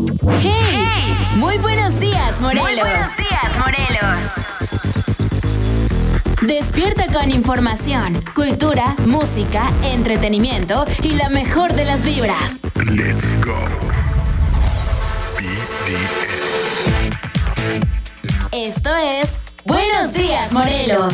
¡Hey! Muy buenos días, Morelos. Muy buenos días, Morelos. Despierta con información, cultura, música, entretenimiento y la mejor de las vibras. Let's go. BDS. Esto es Buenos Días, Morelos.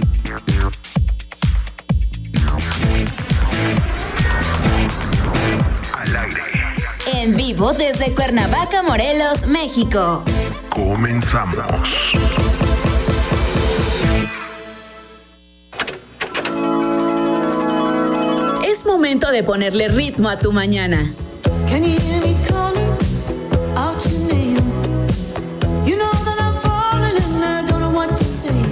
Al aire. En vivo desde Cuernavaca, Morelos, México. Comenzamos. Es momento de ponerle ritmo a tu mañana. Can you hear me calling out your name? You know that I'm falling and I don't know what to say.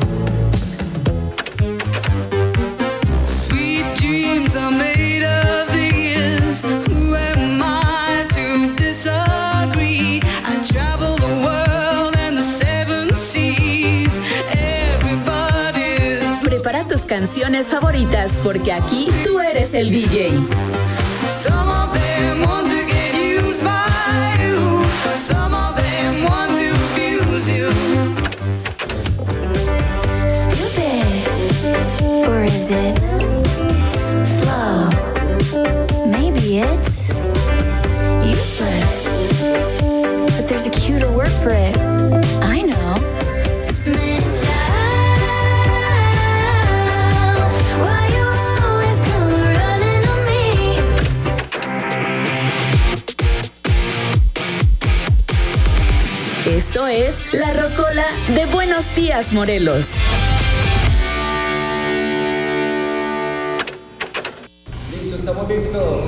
Sweet dreams are made of these. Who am I to disagree? I travel the world and the seven seas. Everybody's. Prepara tus canciones favoritas porque aquí tú eres el DJ. Some of them want to get used by you. Some of them want to abuse you. Stupid, or is it slow? Maybe it's useless, but there's a cuter word for it. I know. Man, child, why you always come running on me? Esto es La Rocola de Buenos Días, Morelos. Listo, estamos listos.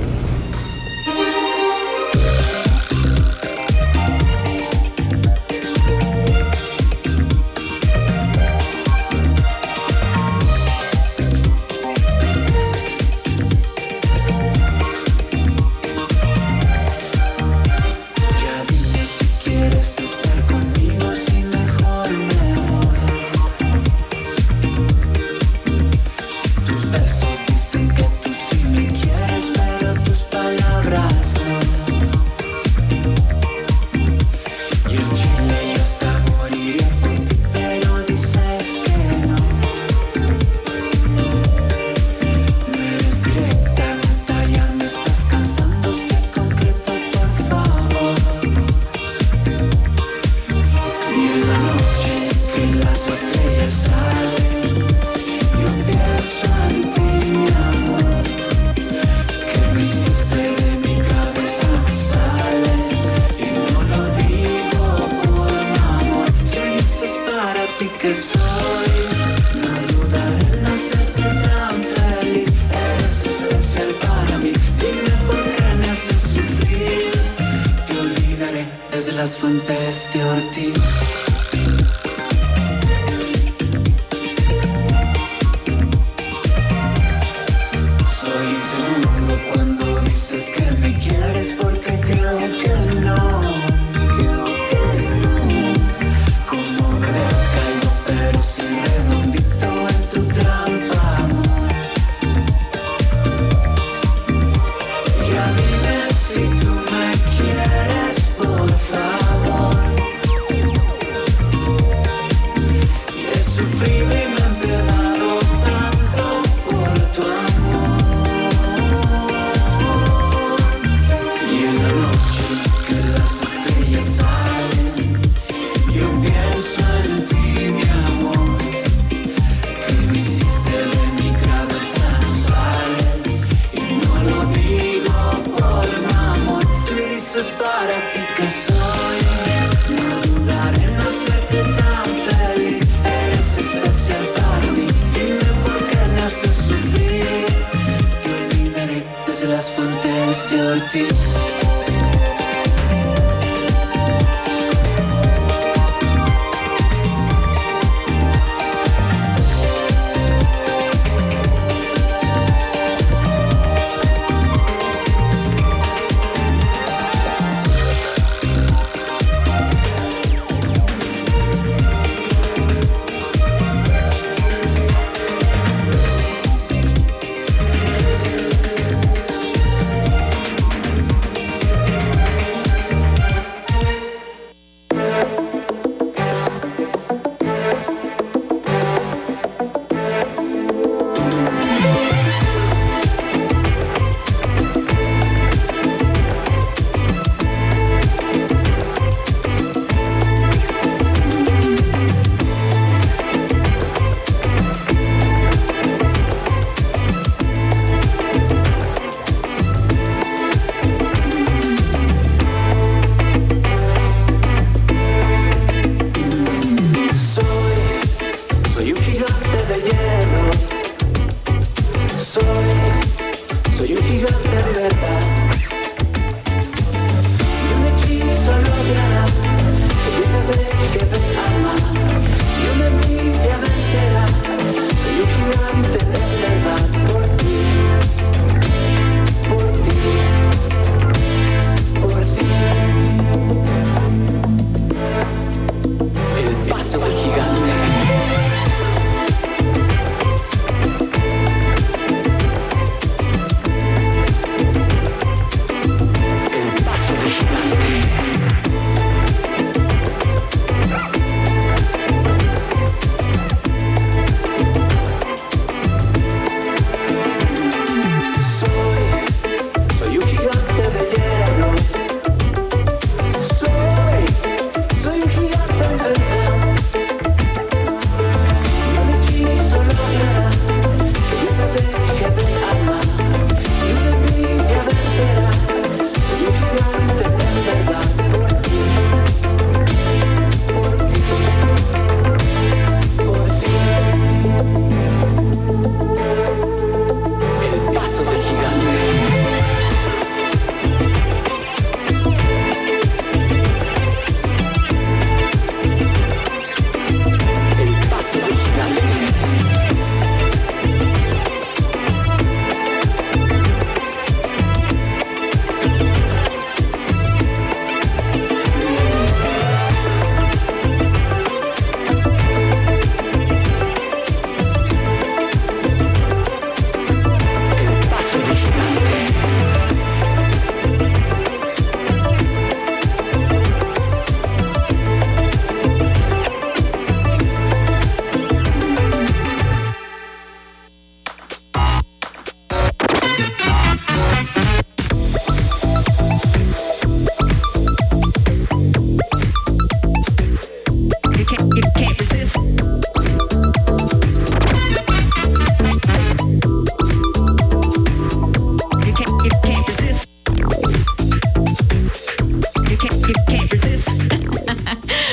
Ya dime si quieres estar conmigo, si mejor me voy. Tus besos dicen que tú sí me quieres, pero tus palabras no. Y el chile ya hasta moriría por ti, pero dices que no. No eres directa, neta, ya me estás cansando, sé concreto, por favor. Y en la noche que las estrellas salen, yo pienso en ti, mi amor. Que me hiciste de mi cabeza, no sales. Y no lo digo por amor. Si hoy dices para ti que soy, no dudaré en hacerte tan feliz. Eres especial para mí, dime por qué me haces sufrir. Te olvidaré desde las fuentes de Ortiz. Soy inseguro cuando dices que me quieres, porque creo que no. Creo que no. Como bebé caigo, pero sin redondito en tu trampa, amor. Ya dime si tú me quieres, por favor.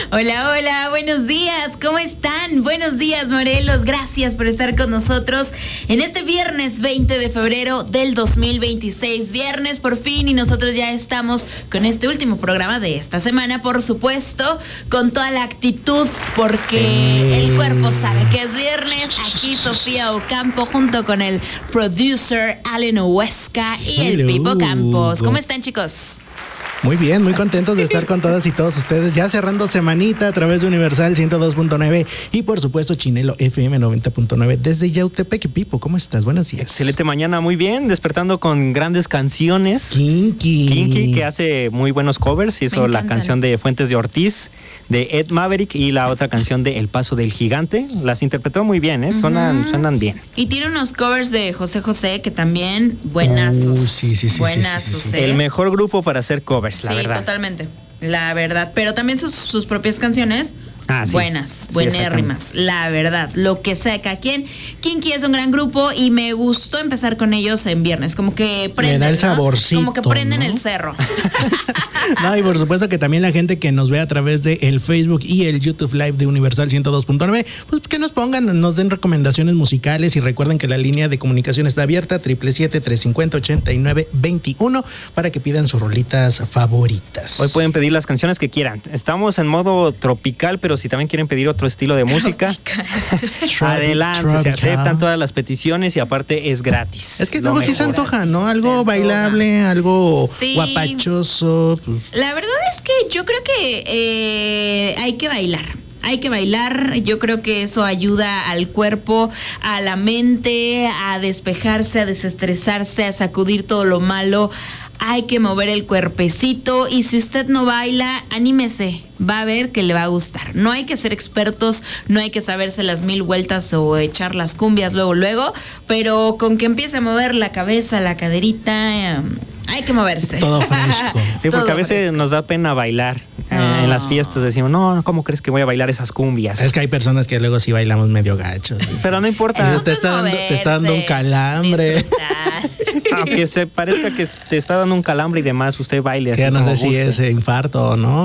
Hola, hola, buenos días, ¿cómo están? Buenos días, Morelos, gracias por estar con nosotros en este viernes 20 de febrero del 2026. Viernes por fin y nosotros ya estamos con este último programa de esta semana, por supuesto, con toda la actitud porque el cuerpo sabe que es viernes. Aquí Sofía Ocampo junto con el producer Allen Huesca y el Pipo Campos. ¿Cómo están, chicos? Muy bien, muy contentos de estar con todas y todos ustedes, ya cerrando semanita a través de Universal 102.9 y por supuesto Chinelo FM 90.9 desde Yautepec. Pipo, ¿cómo estás? Buenos días. Excelente mañana, muy bien, despertando con grandes canciones. Kinky, que hace muy buenos covers, hizo la canción de Fuentes de Ortiz, de Ed Maverick y la otra canción de El Paso del Gigante. Las interpretó muy bien, suenan bien. Y tiene unos covers de José José que también buenazos. Sí. Buenazos. El mejor grupo para hacer covers, la verdad. Sí, totalmente. La verdad. Pero también sus propias canciones. Sí. Buenas, buenérrimas, la verdad, lo que sea cada quien. Kinky es un gran grupo y me gustó empezar con ellos en viernes, como que prenden, me da el ¿no? saborcito, como que prenden, ¿no? El cerro. No, y por supuesto que también la gente que nos ve a través de el Facebook y el YouTube Live de Universal 102.9, pues que nos pongan, nos den recomendaciones musicales y recuerden que la línea de comunicación está abierta, 777-350-8921 para que pidan sus rolitas favoritas. Hoy pueden pedir las canciones que quieran. Estamos en modo tropical, pero si también quieren pedir otro estilo de música, adelante, se aceptan todas las peticiones y aparte es gratis. Es que luego sí se antoja, ¿no? Algo bailable, algo guapachoso. La verdad es que yo creo que hay que bailar. Hay que bailar, yo creo que eso ayuda al cuerpo, a la mente, a despejarse, a desestresarse, a sacudir todo lo malo. Hay que mover el cuerpecito y si usted no baila, anímese, va a ver que le va a gustar. No hay que ser expertos, no hay que saberse las 1000 vueltas o echar las cumbias luego, pero con que empiece a mover la cabeza, la caderita, hay que moverse. Todo fresco. Sí, porque Todo a veces fresco. nos da pena bailar. En las fiestas decimos, no, ¿cómo crees que voy a bailar esas cumbias? Es que hay personas que luego sí bailamos medio gachos. Pero no importa. Te está dando un calambre. Aunque se parezca que te está dando un calambre y demás, usted baile así. Que no como sé si guste. es infarto o no.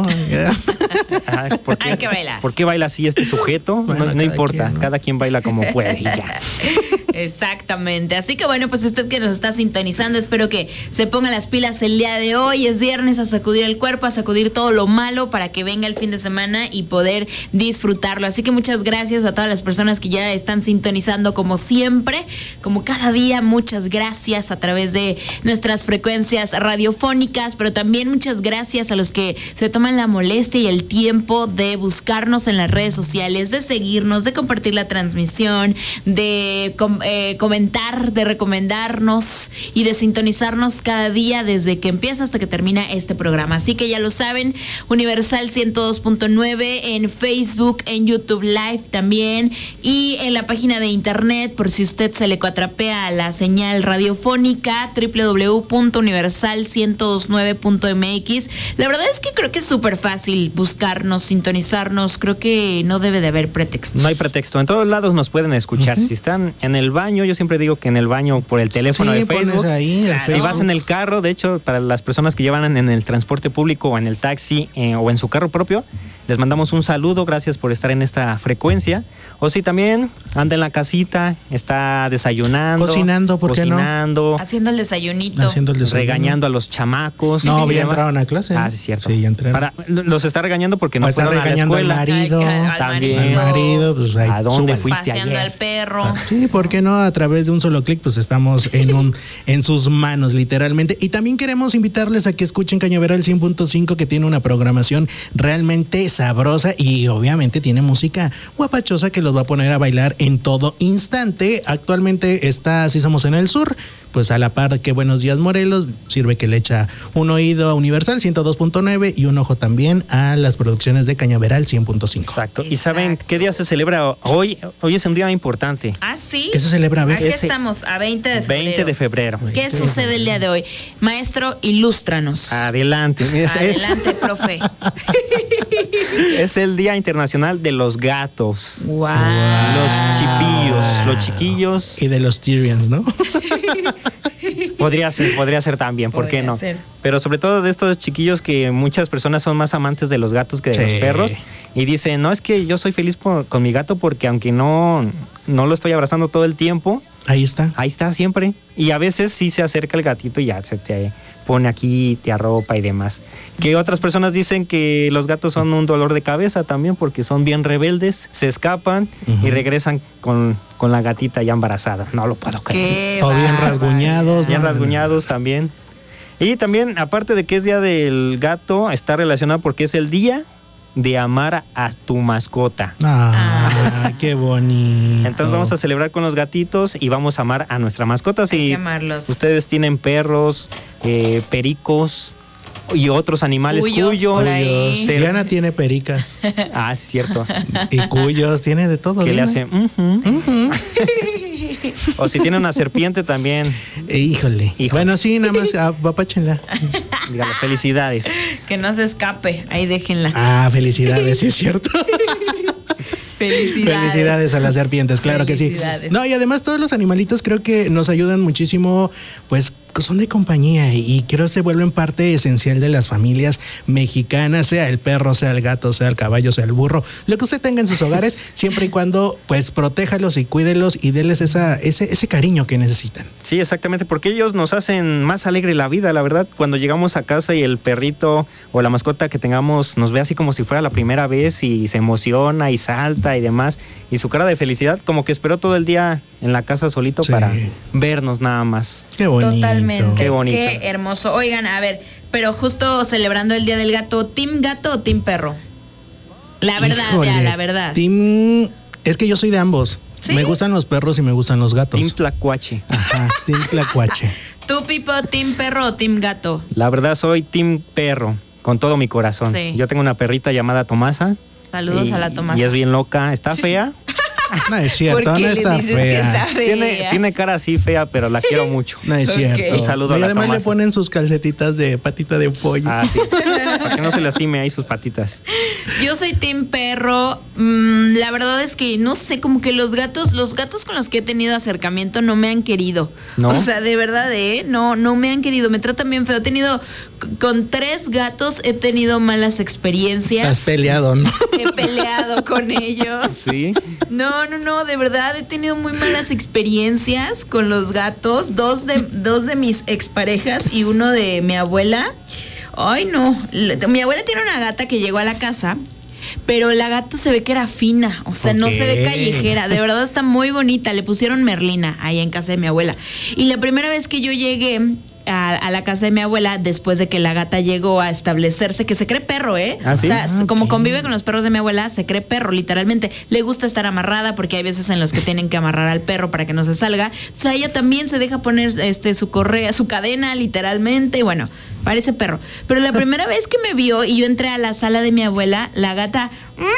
¿Por qué, Hay que bailar. ¿Por qué baila así este sujeto? Bueno, no cada importa, quien, ¿no? cada quien baila como puede y ya. Exactamente, así que bueno, pues usted que nos está sintonizando, espero que se ponga las pilas el día de hoy. Es viernes, a sacudir el cuerpo, a sacudir todo lo malo para que venga el fin de semana y poder disfrutarlo. Así que muchas gracias a todas las personas que ya están sintonizando como siempre, como cada día. Muchas gracias a través de nuestras frecuencias radiofónicas, pero también muchas gracias a los que se toman la molestia y el tiempo de buscarnos en las redes sociales, de seguirnos, de compartir la transmisión, de comentar, de recomendarnos y de sintonizarnos cada día desde que empieza hasta que termina este programa. Así que ya lo saben, Universal 102.9 en Facebook, en YouTube Live también y en la página de internet por si usted se le cuatrapea a la señal radiofónica www.universal1029.mx. La verdad es que creo que es súper fácil buscarnos, sintonizarnos. Creo que no debe de haber pretextos. No hay pretexto, en todos lados nos pueden escuchar. Si están en el baño, yo siempre digo que en el baño por el teléfono de Facebook. Ahí Si vas en el carro, de hecho, para las personas que llevan en el transporte público o en el taxi o en su carro propio, les mandamos un saludo, gracias por estar en esta frecuencia. O si también anda en la casita, está desayunando, cocinando, ¿por qué no? Haciendo el desayunito. Regañando a los chamacos. No, y ya demás. entraron a clase. Sí, cierto. Sí, ya entraron. Los está regañando porque no O está fueron a la regañando escuela. al marido. Al También. Marido, pues ahí, ¿A dónde súbale. fuiste Paseando ayer? al perro. Sí, ¿por qué no? A través de un solo clic, pues estamos en sus manos, literalmente. Y también queremos invitarles a que escuchen Cañaveral 100.5, que tiene una programación realmente sabrosa y obviamente tiene música guapachosa que los va a poner a bailar en todo instante. Actualmente está Así Somos en el Sur, pues a la par que Buenos Días Morelos, sirve que le echa un oído a Universal 102.9 y un ojo también a las producciones de Cañaveral 100.5. Exacto. ¿Y saben qué día se celebra hoy? Hoy es un día importante. Ah, sí. ¿Qué se celebra? A ver. Aquí estamos, a 20 de febrero. 20 de febrero. ¿Qué sucede el día de hoy? Maestro, ilústranos. Adelante. Adelante, profe. Es el Día Internacional de los Gatos. Wow. Los chipillos, los chiquillos. Y de los Tyrians, ¿no? Podría ser también, ¿por qué Podría no? ser. Pero sobre todo de estos chiquillos que muchas personas son más amantes de los gatos que de los Sí. perros y dicen, no, es que yo soy feliz con mi gato porque aunque no lo estoy abrazando todo el tiempo, Ahí está. ahí está siempre. Y a veces sí se acerca el gatito y ya se te pone aquí, te arropa y demás. Que otras personas dicen que los gatos son un dolor de cabeza también porque son bien rebeldes, se escapan y regresan con la gatita ya embarazada. No lo puedo creer. Qué O bien bárbaro. rasguñados. Bien ¿no? rasguñados también. Y también, aparte de que es Día del Gato, está relacionado porque es el día de amar a tu mascota. Ah, qué bonito. Entonces vamos a celebrar con los gatitos y vamos a amar a nuestra mascota. Hay Si que amarlos. ustedes tienen perros, pericos y otros animales Cuyos por ahí. Diana tiene pericas Ah, sí, es cierto. y cuyos, tiene de todo. Que le dime. hacen... O si tiene una serpiente también. Híjole. Bueno, sí, nada más apapáchenla. Dígale, felicidades. Que no se escape. Ahí déjenla. Ah, felicidades, sí es cierto. Felicidades. Felicidades a las serpientes, claro que sí. Felicidades. No, y además todos los animalitos creo que nos ayudan muchísimo, pues son de compañía y creo que se vuelven parte esencial de las familias mexicanas, sea el perro, sea el gato, sea el caballo, sea el burro, lo que usted tenga en sus hogares, siempre y cuando pues protéjalos y cuídelos y déles ese cariño que necesitan. Sí, exactamente, porque ellos nos hacen más alegre la vida, la verdad. Cuando llegamos a casa y el perrito o la mascota que tengamos nos ve así como si fuera la primera vez y se emociona y salta y demás, y su cara de felicidad como que esperó todo el día en la casa solito Sí. para vernos nada más. Qué bonito. Totalmente. Qué bonito. Qué hermoso. Oigan, a ver, pero justo celebrando el Día del Gato, ¿team gato o team perro? La verdad, Híjole, ya, la verdad. Es que yo soy de ambos. ¿Sí? Me gustan los perros y me gustan los gatos. Team Tlacuache. Ajá, Team Tlacuache. ¿Tú, Pipo, team perro o team gato? La verdad soy team perro, con todo mi corazón. Sí. Yo tengo una perrita llamada Tomasa. Saludos y- a la Tomasa. Y es bien loca, está Sí. fea. No es cierto, ¿Por qué no le está dices que está fea. fea? Tiene cara así fea, pero la quiero mucho. No es Ok. cierto. Un saludo a Y la además le Tomasa. ponen sus calcetitas de patita de pollo. Ah, sí. Para que no se lastime ahí sus patitas. Yo soy team perro. La verdad es que no sé, como que los gatos con los que he tenido acercamiento no me han querido. ¿No? O sea, de verdad, no me han querido. Me tratan bien feo. He tenido, con 3 gatos he tenido malas experiencias. Has peleado, ¿no? He peleado con ellos. Sí. No, de verdad he tenido muy malas experiencias con los gatos. Dos de mis exparejas y uno de mi abuela. Ay, no. Mi abuela tiene una gata que llegó a la casa, pero la gata se ve que era fina. O sea, no se ve Ok. callejera. De verdad está muy bonita. Le pusieron Merlina ahí en casa de mi abuela. Y la primera vez que yo llegué a la casa de mi abuela, después de que la gata llegó a establecerse, que se cree perro, ¿eh? ¿Ah, sí? O sea, Ah, como ok. convive con los perros de mi abuela, se cree perro, literalmente. Le gusta estar amarrada porque hay veces en los que tienen que amarrar al perro para que no se salga. O sea, ella también se deja poner su correa, su cadena, literalmente. Y bueno, parece perro. Pero la primera vez que me vio y yo entré a la sala de mi abuela, la gata...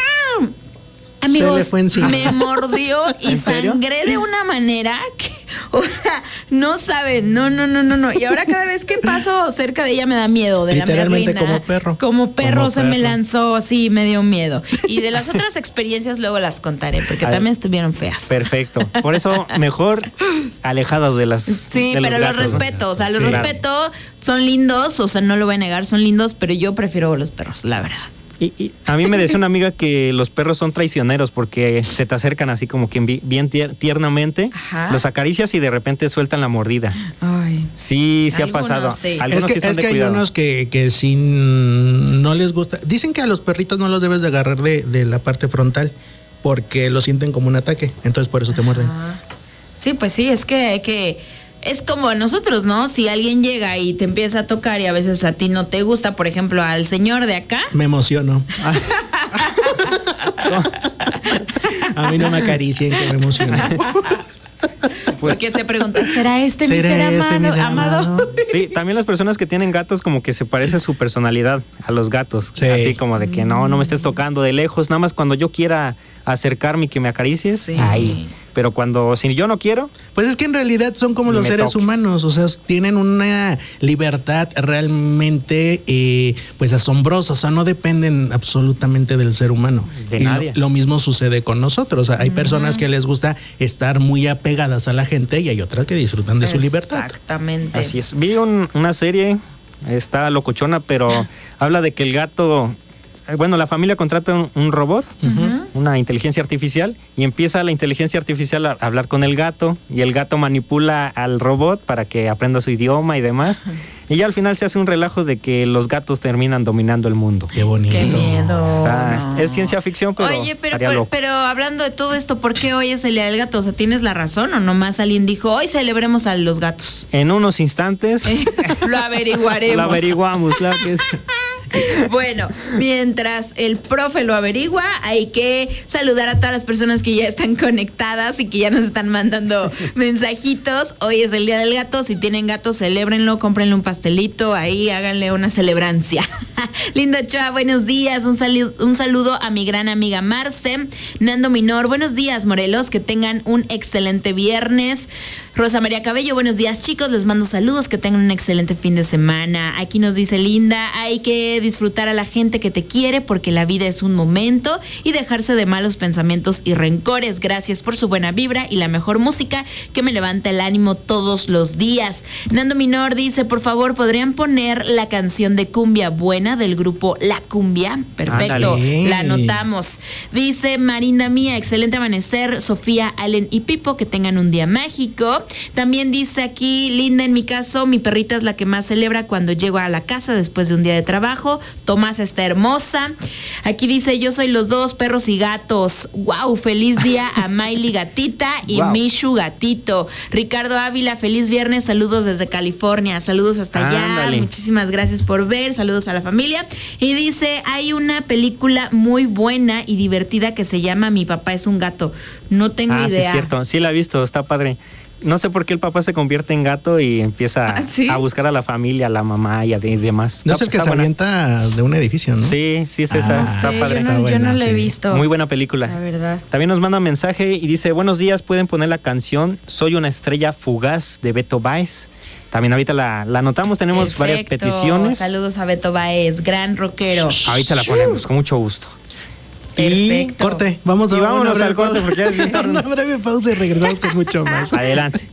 Amigos, Se le fue encima. me mordió y ¿En serio? sangré de una manera que, o sea, no saben, no. Y ahora cada vez que paso cerca de ella me da miedo de la Literalmente Merlina. como perro. Como perro Como se me perro. lanzó, sí, me dio miedo. Y de las otras experiencias luego las contaré, porque A ver. también estuvieron feas. Perfecto. Por eso, mejor alejados de las. Sí, de pero los gatos, ¿no? respeto, o sea, los Sí. respeto, son lindos, o sea, no lo voy a negar, son lindos, pero yo prefiero los perros, la verdad. Y a mí me decía una amiga que los perros son traicioneros porque se te acercan así como que bien tiernamente, Ajá. los acaricias y de repente sueltan la mordida. Ay. Sí, sí ha Algunos pasado. sí. Algunos sí son de hay cuidado. unos que sí no les gusta. Dicen que a los perritos no los debes de agarrar de la parte frontal porque lo sienten como un ataque. Entonces por eso te muerden. Ah. Sí, pues sí, es que es como nosotros, ¿no? Si alguien llega y te empieza a tocar y a veces a ti no te gusta, por ejemplo, al señor de acá. Me emociono. A mí no me acaricien, que me emociona. Pues, Porque se pregunta, ¿será este mi ser ¿Será este mi ser amado? amado? sí, también las personas que tienen gatos como que se parece su personalidad a los gatos. Sí. Así como de que no me estés tocando de lejos, nada más cuando yo quiera acercarme y que me acaricies, Sí. ahí. Pero si yo no quiero, Pues es que en realidad son como los Me seres toques. humanos, o sea, tienen una libertad realmente pues asombrosa, o sea, no dependen absolutamente del ser humano. De Y nadie. Lo mismo sucede con nosotros, o sea, hay personas que les gusta estar muy apegadas a la gente y hay otras que disfrutan de su libertad. Exactamente. Así es. Vi una serie, está locochona, pero habla de que el gato... Bueno, la familia contrata un robot, una inteligencia artificial, y empieza la inteligencia artificial a hablar con el gato, y el gato manipula al robot para que aprenda su idioma y demás. Y ya al final se hace un relajo de que los gatos terminan dominando el mundo. Qué bonito. Qué miedo. Es ciencia ficción, pero Oye, estaría loco. pero hablando de todo esto, ¿por qué hoy es el Día del Gato? O sea, ¿tienes la razón o nomás alguien dijo, hoy celebremos a los gatos? En unos instantes Lo averiguaremos. lo averiguamos, claro que sí. Bueno, mientras el profe lo averigua, hay que saludar a todas las personas que ya están conectadas y que ya nos están mandando mensajitos. Hoy es el Día del Gato. Si tienen gatos, celébrenlo, cómprenle un pastelito, ahí háganle una celebrancia. Linda Ochoa, buenos días. Un saludo a mi gran amiga Marce. Nando Minor, buenos días, Morelos. Que tengan un excelente viernes. Rosa María Cabello, buenos días, chicos. Les mando saludos, que tengan un excelente fin de semana. Aquí nos dice Linda, hay que disfrutar a la gente que te quiere porque la vida es un momento y dejarse de malos pensamientos y rencores. Gracias por su buena vibra y la mejor música que me levanta el ánimo todos los días. Nando Minor dice, por favor, ¿podrían poner la canción de Cumbia Buena del grupo La Cumbia? Perfecto, Ándale. la anotamos. Dice Marinda Mía, excelente amanecer. Sofía, Allen y Pipo, que tengan un día mágico. También dice aquí Linda, en mi caso, mi perrita es la que más celebra cuando llego a la casa después de un día de trabajo. Tomás está hermosa. Aquí dice, yo soy los dos, perros y gatos. Wow, feliz día a Miley Gatita y Wow. Mishu Gatito. Ricardo Ávila, feliz viernes, saludos desde California. Saludos hasta allá. Ándale. Muchísimas gracias por ver. Saludos a la familia. Y dice, hay una película muy buena y divertida que se llama Mi papá es un gato. No tengo Sí, idea. es cierto. Sí la he visto, está padre. No sé por qué el papá se convierte en gato y empieza ¿Sí? a buscar a la familia, a la mamá y demás. No es el que se buena. avienta de un edificio, ¿no? Sí, es esa. Ah, Está Sí, padre. yo Está no buena, la he sí. visto. Muy buena película. La verdad. También nos manda un mensaje y dice, buenos días, pueden poner la canción Soy una estrella fugaz de Beto Baez. También ahorita la anotamos, tenemos varias Perfecto. peticiones. Saludos a Beto Baez, gran rockero. Ahorita la ponemos, con mucho gusto. Perfecto. Corte, vamos a Y vámonos una breve al corte, pausa. porque ya es bien tarde. Una breve pausa y regresamos con mucho más. Adelante.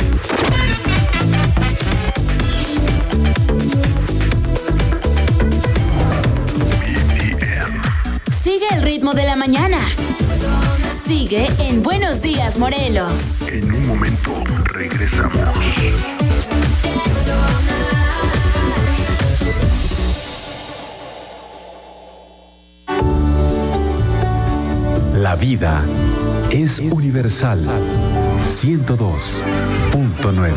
Sigue el ritmo de la mañana. Sigue en Buenos Días, Morelos. En un momento regresamos. La vida es universal. 102.9.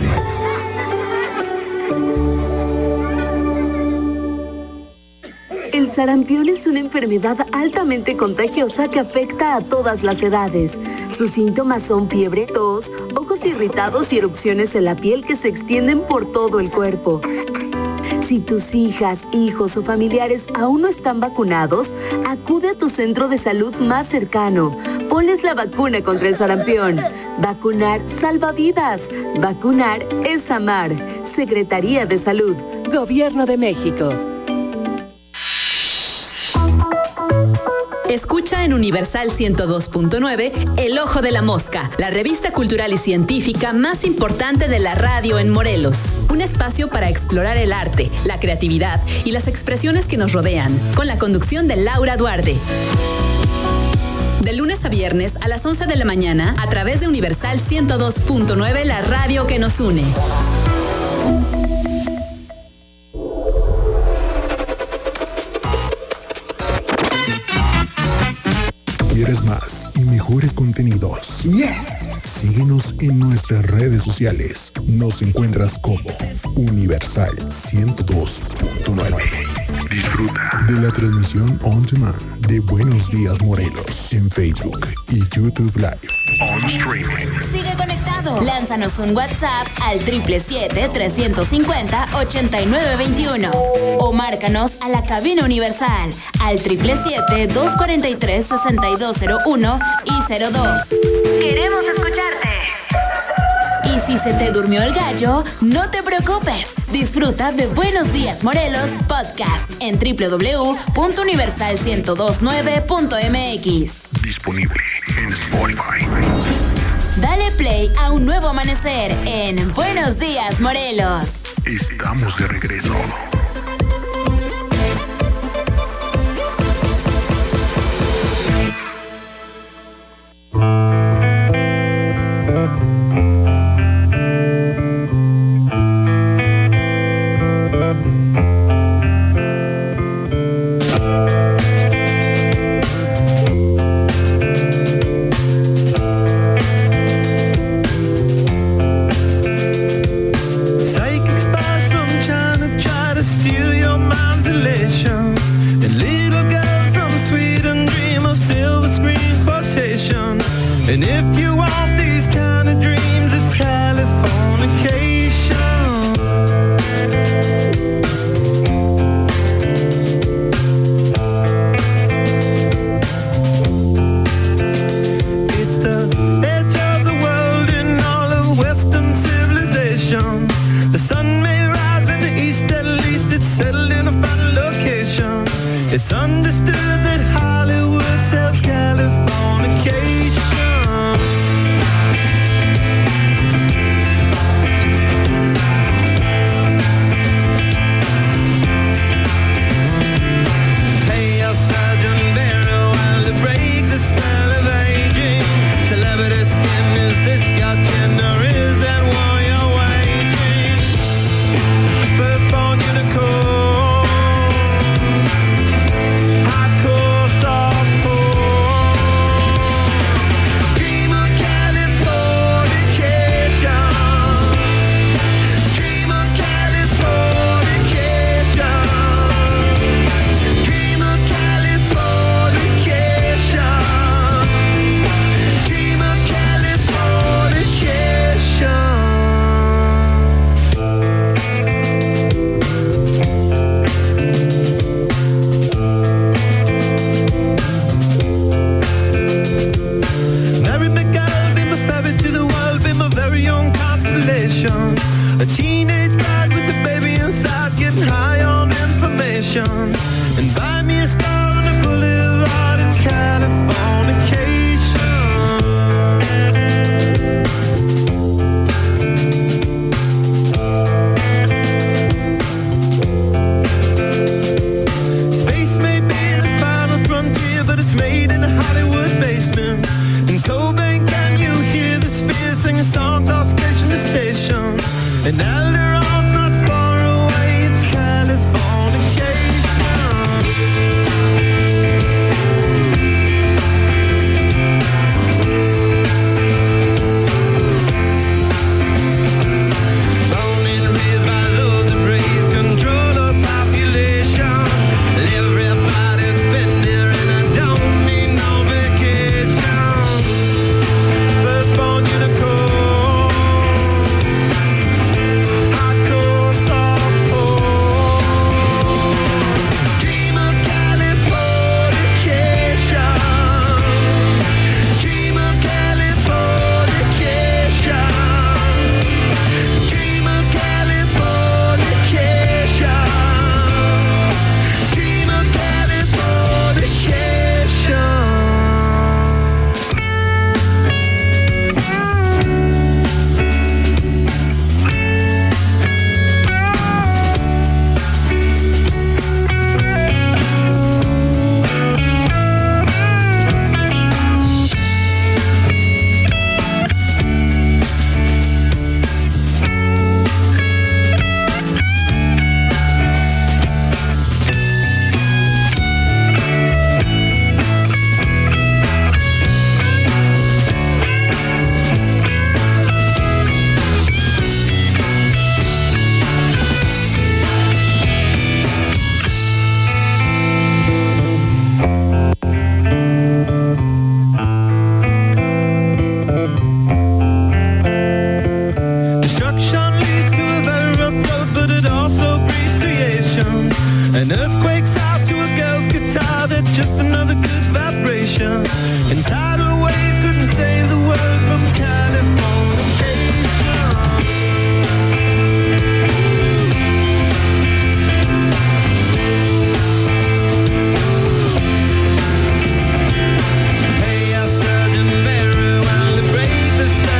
El sarampión es una enfermedad altamente contagiosa que afecta a todas las edades. Sus síntomas son fiebre, tos, ojos irritados y erupciones en la piel que se extienden por todo el cuerpo. Si tus hijas, hijos o familiares aún no están vacunados, acude a tu centro de salud más cercano. Ponles la vacuna contra el sarampión. Vacunar salva vidas. Vacunar es amar. Secretaría de Salud. Gobierno de México. Escucha en Universal 102.9 El Ojo de la Mosca, la revista cultural y científica más importante de la radio en Morelos. Un espacio para explorar el arte, la creatividad y las expresiones que nos rodean, con la conducción de Laura Duarte. De lunes a viernes a las 11 de la mañana a través de Universal 102.9, la radio que nos une. ¿Quieres más y mejores contenidos? Síguenos en nuestras redes sociales. Nos encuentras como Universal 102.9. Disfruta De la transmisión on demand de Buenos Días Morelos en Facebook y YouTube Live. on streaming. Sigue conectado. Lánzanos un WhatsApp al 777-350-8921 o márcanos a la cabina universal al 777-243-6201 y 02. Queremos escucharte. Y si se te durmió el gallo, no te preocupes. Disfruta de Buenos Días Morelos podcast en www.universal1029.mx. Disponible en Spotify. Dale play a un nuevo amanecer en Buenos Días, Morelos. Estamos de regreso. Psychic spies from China try to steal your mind's elation. And little girls from Sweden dream of silver screen quotation. And if you want these kind of dreams, it's Californication. It's the edge of the world in all of Western civilization. The sun may rise in the east, at least it's settled in a final location. It's understood that Hollywood sells Californication. Pay your surgeon very well to break the spell of aging. Celebrity skin, is this your gender? Is that war you're waging? Firstborn unicorn, hardcore, softcore. Dream of Californication. Dream of Californication. Dream of Californication. Dream of Californication. Mary McGill, be my ferry to the world, be my very own constellation. A teenage bride with a baby inside, getting high on information. And buy me a star on the boulevard, it's Californication. Space may be the final frontier, but it's made in a Hollywood basement. In Cobain, can you hear the sphere singing songs off station to station? And Alderon's not far away, it's Californication. Born and raised by those that praise control of population. Everybody's been there and I don't need no vacation. Firstborn unicorn, hardcore, softcore. Dream of Californication. Dream of Californication. Dream of Californication. Dream of Californication. Destruction leads to a very rough road, but it also breeds creation. An earthquake's out to a girl's guitar, that's just another good vibration. And tidal waves couldn't save the world from Californication. Hey, I surgeon very well to break the spell.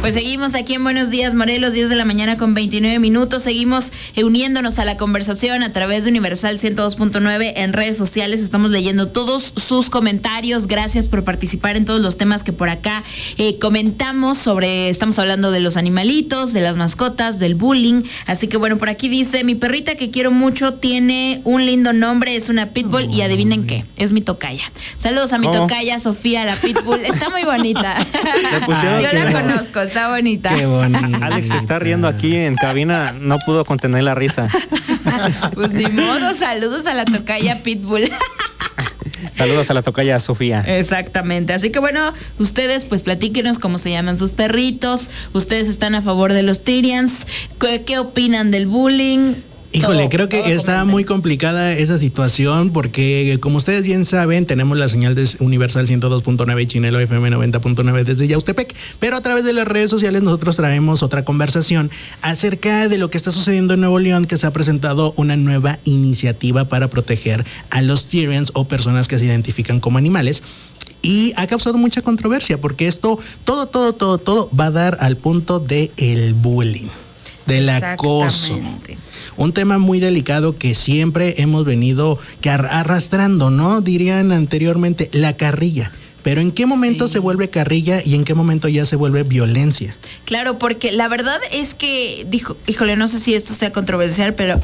Pues seguimos aquí en Buenos Días Morelos, 10 de la mañana con 29 minutos. Seguimos uniéndonos a la conversación a través de Universal 102.9 en redes sociales. Estamos leyendo todos sus comentarios. Gracias por participar en todos los temas que por acá comentamos sobre. Estamos hablando de los animalitos, de las mascotas, del bullying. Así que bueno, por aquí dice: mi perrita que quiero mucho tiene un lindo nombre, es una pitbull y adivinen qué, es mi tocaya. Saludos a mi tocaya Sofía, la pitbull. Está muy bonita. Yo la conozco. Está bonita. Qué bonita. Alex se está riendo aquí en cabina, no pudo contener la risa. Pues ni modo, saludos a la tocaya pitbull. Saludos a la tocaya Sofía. Exactamente. Así que bueno, ustedes pues platíquenos cómo se llaman sus perritos. ¿Ustedes están a favor de los Tyrians? ¿Qué opinan del bullying? Híjole, creo que está muy complicada esa situación porque, como ustedes bien saben, tenemos la señal de Universal 102.9 y Chinelo FM 90.9 desde Yautepec, pero a través de las redes sociales nosotros traemos otra conversación acerca de lo que está sucediendo en Nuevo León, que se ha presentado una nueva iniciativa para proteger a los Tyrians o personas que se identifican como animales. Y ha causado mucha controversia porque esto, todo va a dar al punto del bullying, del acoso. Un tema muy delicado que siempre hemos venido arrastrando, ¿no? Dirían anteriormente, la carrilla. Pero ¿en qué momento se vuelve carrilla y en qué momento ya se vuelve violencia? Claro, porque la verdad es que, híjole, no sé si esto sea controversial, pero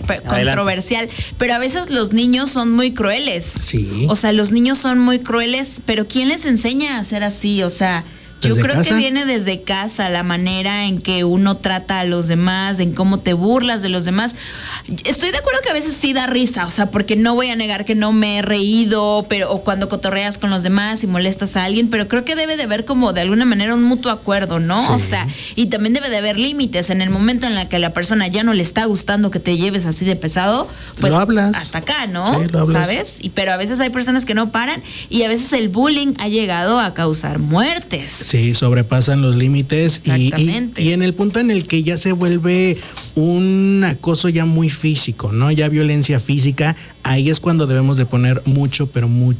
a veces los niños son muy crueles. Sí. O sea, los niños son muy crueles, pero ¿quién les enseña a ser así? O sea, yo creo que viene desde casa, la manera en que uno trata a los demás, en cómo te burlas de los demás. Estoy de acuerdo que a veces sí da risa, o sea, porque no voy a negar que no me he reído, o cuando cotorreas con los demás y molestas a alguien, pero creo que debe de haber como de alguna manera un mutuo acuerdo, ¿no? Sí. O sea, y también debe de haber límites. En el momento en el que la persona ya no le está gustando que te lleves así de pesado, pues lo hablas. Hasta acá, ¿no? Sí, lo hablas. ¿Sabes? Pero a veces hay personas que no paran y a veces el bullying ha llegado a causar muertes. Sí, sobrepasan los límites y en el punto en el que ya se vuelve un acoso ya muy físico, ¿no? Ya violencia física, ahí es cuando debemos de poner mucho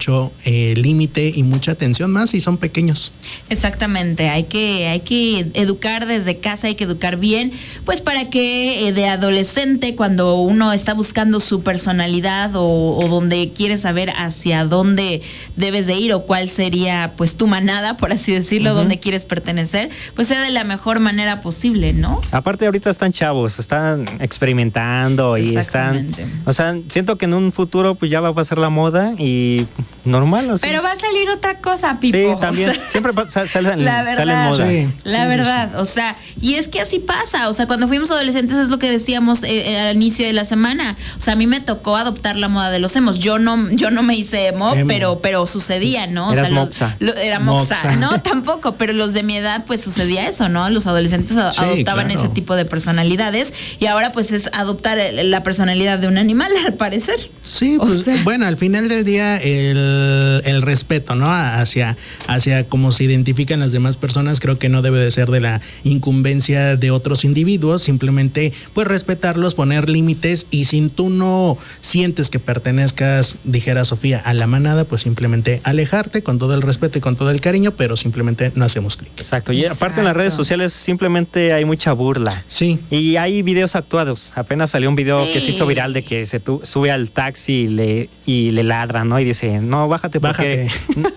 límite y mucha atención más si son pequeños. Exactamente, hay que educar desde casa, hay que educar bien, pues para que de adolescente, cuando uno está buscando su personalidad o donde quiere saber hacia dónde debes de ir o cuál sería pues tu manada, por así decirlo, donde quieres pertenecer, pues sea de la mejor manera posible, ¿no? Aparte ahorita están chavos, están experimentando y están, o sea, siento que en un futuro pues ya va a pasar la moda y normal, o sea. Pero va a salir otra cosa, Pipo. Sí, también, siempre salen modas. Sí, la verdad, o sea, y es que así pasa, o sea, cuando fuimos adolescentes es lo que decíamos al inicio de la semana, o sea, a mí me tocó adoptar la moda de los emos, yo no me hice emo. Pero sucedía, ¿no? Eras moxa. Era moxa, no, tampoco, pero los de mi edad pues sucedía eso, ¿no? Los adolescentes adoptaban ese tipo de personalidades y ahora pues es adoptar la personalidad de un animal, al parecer. Sí, pues bueno, al final del día el respeto, ¿no? Hacia cómo se identifican las demás personas, creo que no debe de ser de la incumbencia de otros individuos, simplemente pues respetarlos, poner límites y si tú no sientes que pertenezcas, dijera Sofía, a la manada, pues simplemente alejarte con todo el respeto y con todo el cariño, pero simplemente no hacemos clic. Exacto, y aparte en las redes sociales simplemente hay mucha burla. Sí. Y hay videos actuados. Apenas salió un video que se hizo viral de que se sube al taxi y le ladra, ¿no? Y dice, no, bájate porque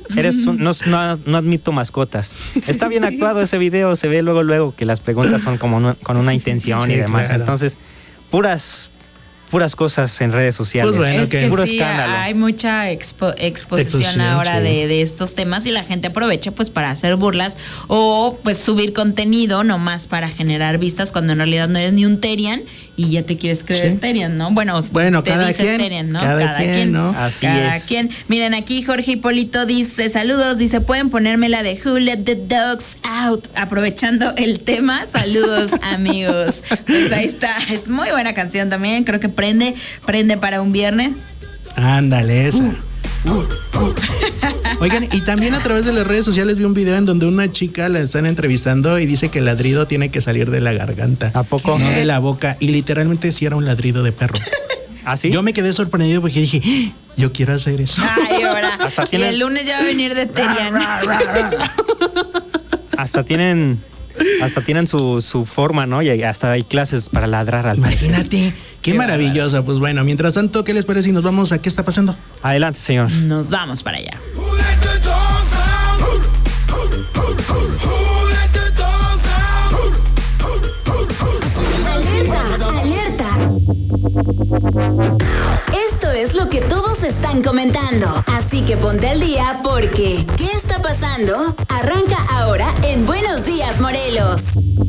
no admito mascotas. Está bien actuado ese video, se ve luego que las preguntas son como con una intención y demás. Claro. Entonces, puras cosas en redes sociales. Pues bueno, es puro sí, escándalo. Hay mucha exposición ahora de estos temas y la gente aprovecha pues para hacer burlas o pues subir contenido nomás para generar vistas cuando en realidad no eres ni un Terian y ya te quieres creer Terian, ¿no? Bueno, te cada dices quien, Terian, ¿no? Cada quien, ¿no? Así cada es. quien. Miren, aquí Jorge Hipólito dice, saludos, dice, ¿pueden ponerme la de Who Let the Dogs Out? Aprovechando el tema, saludos amigos. Pues ahí está, es muy buena canción también, creo que prende para un viernes. Ándale, esa. Oigan, y también a través de las redes sociales vi un video en donde una chica la están entrevistando y dice que el ladrido tiene que salir de la garganta. ¿A poco? No de la boca. Y literalmente sí era un ladrido de perro. ¿Ah, sí? Yo me quedé sorprendido porque dije, yo quiero hacer eso. Ay, ahora. Y el lunes ya va a venir de Terian. Hasta tienen Hasta tienen su forma, ¿no? Y hasta hay clases para ladrar al parecer. Imagínate, qué maravilloso. Pues bueno, mientras tanto, ¿qué les parece si nos vamos a qué está pasando? Adelante, señor. Nos vamos para allá. ¡Alerta! Esto es lo que todos están comentando. Así que ponte al día porque ¿qué está pasando? Arranca ahora en Buenos Días, Morelos.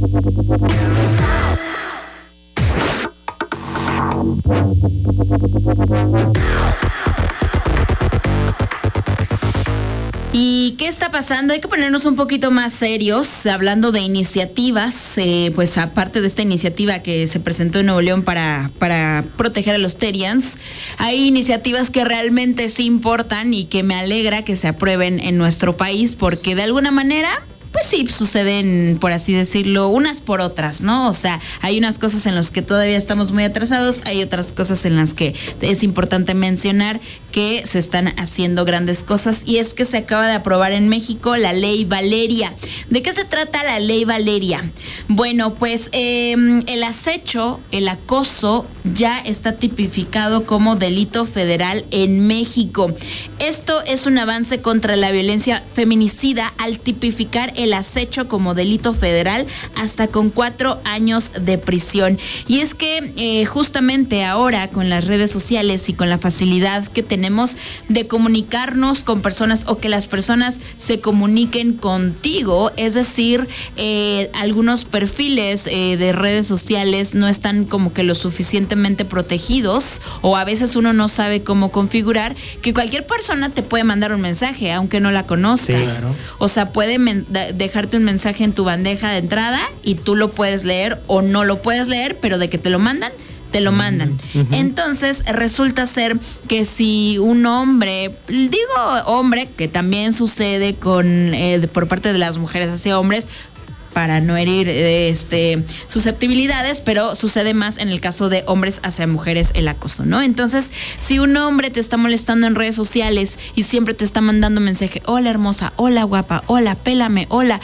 ¿Y qué está pasando? Hay que ponernos un poquito más serios, hablando de iniciativas, pues aparte de esta iniciativa que se presentó en Nuevo León para proteger a los Terians, hay iniciativas que realmente sí importan y que me alegra que se aprueben en nuestro país porque de alguna manera... Pues sí, suceden, por así decirlo, unas por otras, ¿no? O sea, hay unas cosas en las que todavía estamos muy atrasados, hay otras cosas en las que es importante mencionar que se están haciendo grandes cosas y es que se acaba de aprobar en México la Ley Valeria. ¿De qué se trata la Ley Valeria? Bueno, pues el acecho, el acoso ya está tipificado como delito federal en México. Esto es un avance contra la violencia feminicida al tipificar el acecho como delito federal hasta con 4 años de prisión. Y es que justamente ahora con las redes sociales y con la facilidad que tenemos de comunicarnos con personas o que las personas se comuniquen contigo, es decir, algunos perfiles de redes sociales no están como que lo suficientemente protegidos o a veces uno no sabe cómo configurar que cualquier persona te puede mandar un mensaje aunque no la conozcas. Sí, claro. O sea, puede dejarte un mensaje en tu bandeja de entrada y tú lo puedes leer o no lo puedes leer, pero de que te lo mandan, te lo mandan. Uh-huh. Entonces resulta ser que si un hombre, digo hombre, que también sucede con por parte de las mujeres hacia hombres, para no herir susceptibilidades, pero sucede más en el caso de hombres hacia mujeres el acoso, ¿no? Entonces, si un hombre te está molestando en redes sociales y siempre te está mandando mensaje, hola hermosa, hola guapa, hola, pélame, hola,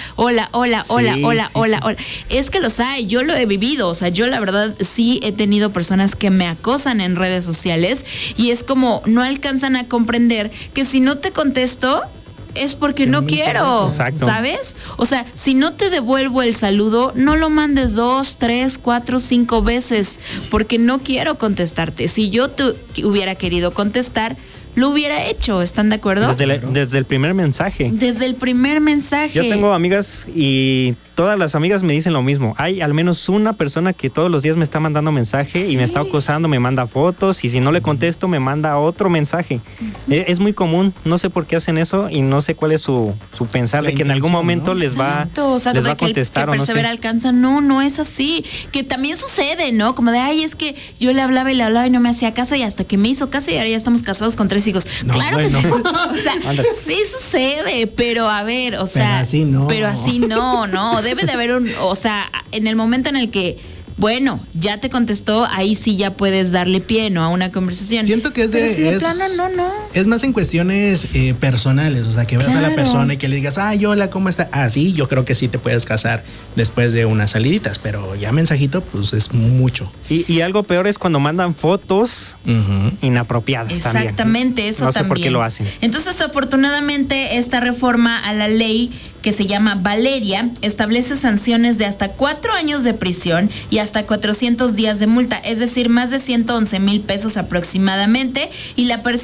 es que los hay, yo lo he vivido, o sea, yo la verdad sí he tenido personas que me acosan en redes sociales y es como no alcanzan a comprender que si no te contesto es porque no quiero. Exacto. ¿Sabes? O sea, si no te devuelvo el saludo, no lo mandes 2, 3, 4, 5 veces, porque no quiero contestarte. Si yo te hubiera querido contestar, lo hubiera hecho. ¿Están de acuerdo? Desde el primer mensaje. Desde el primer mensaje. Yo tengo amigas y todas las amigas me dicen lo mismo. Hay al menos una persona que todos los días me está mandando mensaje y me está acosando, me manda fotos y si no le contesto me manda otro mensaje. Es muy común, no sé por qué hacen eso y no sé cuál es su pensar de que en algún momento les va a contestar que o no sé. Alcanza, no es así. Que también sucede, ¿no? Como de, ay, es que yo le hablaba y no me hacía caso y hasta que me hizo caso y ahora ya estamos casados con 3 hijos. No, claro que sí. O sea, sí sucede, pero a ver, o sea, pero así no. Debe de haber o sea, en el momento en el que, bueno, ya te contestó, ahí sí ya puedes darle pie, ¿no? A una conversación. Siento que pero si de plano, no. Es más en cuestiones personales, o sea, que veas a la persona y que le digas, ay, hola, ¿cómo está? Ah, sí, yo creo que sí te puedes casar después de unas saliditas, pero ya mensajito, pues es mucho. Y algo peor es cuando mandan fotos inapropiadas. Exactamente, también. eso no sé también. por qué lo hacen. Entonces, afortunadamente, esta reforma a la ley que se llama Valeria establece sanciones de hasta 4 años de prisión y hasta 400 días de multa, es decir, más de 111,000 pesos aproximadamente, y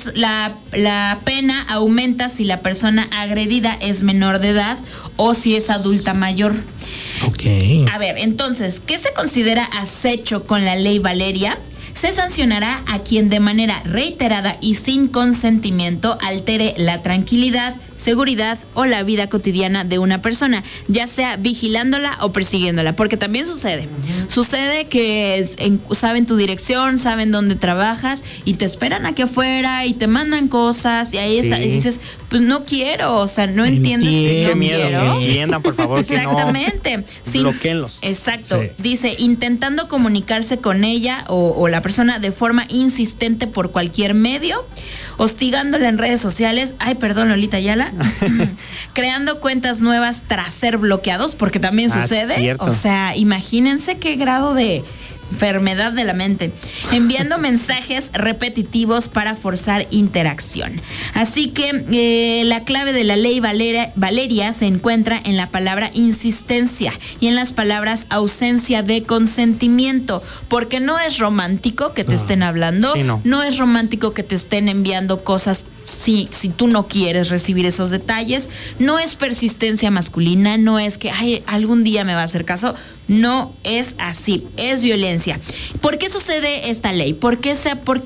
la pena aumenta si la persona agredida es menor de edad o si es adulta mayor. Okay. A ver, entonces, ¿qué se considera acecho con la ley Valeria? Se sancionará a quien de manera reiterada y sin consentimiento altere la tranquilidad, seguridad o la vida cotidiana de una persona, ya sea vigilándola o persiguiéndola, porque también sucede. Sucede que saben tu dirección, saben dónde trabajas y te esperan aquí afuera y te mandan cosas y ahí está, y dices, pues no quiero, o sea, no entiendes que no quiero. Entiendan, por favor, exactamente. Que no bloqueenlos. Exacto. Sí. Dice, intentando comunicarse con ella o la persona de forma insistente por cualquier medio hostigándola en redes sociales. Ay, perdón, Lolita Ayala. Creando cuentas nuevas tras ser bloqueados, porque también sucede. Cierto. O sea, imagínense qué grado de enfermedad de la mente, enviando mensajes repetitivos para forzar interacción. Así que la clave de la ley Valeria se encuentra en la palabra insistencia y en las palabras ausencia de consentimiento, porque no es romántico que te estén hablando, Sí, no es romántico que te estén enviando cosas si tú no quieres recibir esos detalles, no es persistencia masculina, no es que ay, algún día me va a hacer caso, no es así, es violencia. ¿Por qué sucede esta ley? ¿Por qué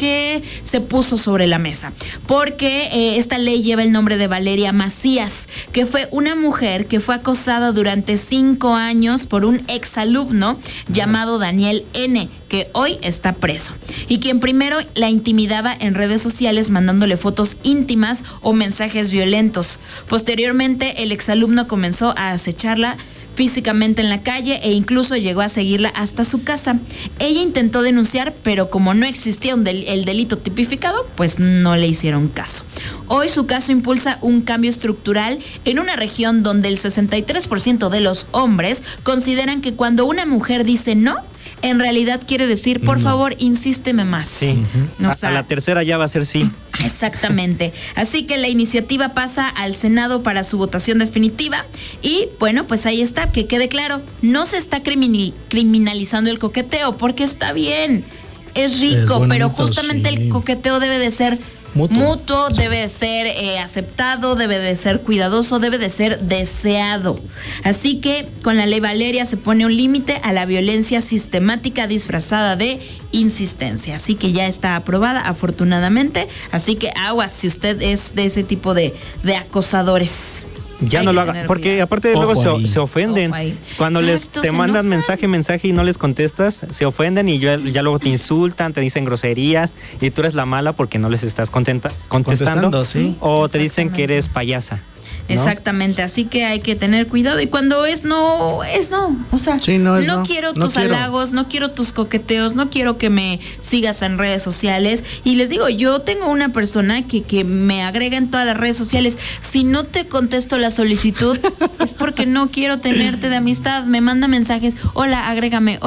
se puso sobre la mesa? Porque esta ley lleva el nombre de Valeria Macías, que fue una mujer que fue acosada durante 5 años por un exalumno llamado Daniel N., que hoy está preso, y quien primero la intimidaba en redes sociales mandándole fotos íntimas o mensajes violentos. Posteriormente, el exalumno comenzó a acecharla físicamente en la calle e incluso llegó a seguirla hasta su casa. Ella intentó denunciar, pero como no existía el delito tipificado, pues no le hicieron caso. Hoy su caso impulsa un cambio estructural en una región donde el 63% de los hombres consideran que cuando una mujer dice no, en realidad quiere decir, por favor, insísteme más. Sí. O sea, a la tercera ya va a ser sí. Exactamente. Así que la iniciativa pasa al Senado para su votación definitiva y bueno, pues ahí está, que quede claro, no se está criminalizando el coqueteo porque está bien, es rico, Es bonito, pero justamente sí. el coqueteo debe de ser mutuo, debe de ser aceptado, debe de ser cuidadoso, debe de ser deseado. Así que con la ley Valeria se pone un límite a la violencia sistemática disfrazada de insistencia. Así que ya está aprobada, afortunadamente. Así que aguas si usted es de ese tipo de acosadores. Ya Hay no que lo hagan, tener porque cuidado. aparte luego Ojo ahí. se ofenden. Ojo ahí. Cuando Exacto, te se mandan enojan. mensaje y no les contestas, se ofenden y ya luego te insultan, te dicen groserías y tú eres la mala porque no les estás contestando. Sí. O te dicen Exactamente. que eres payasa. ¿no? Exactamente, así que hay que tener cuidado y cuando es no, es no. O sea, Sí, no es no. quiero No tus quiero. halagos, no quiero tus coqueteos, no quiero que me sigas en redes sociales. Y les digo, yo tengo una persona que me agrega en todas las redes sociales. Si no te contesto la solicitud, es porque no quiero tenerte de amistad. Me manda mensajes, hola, agrégame.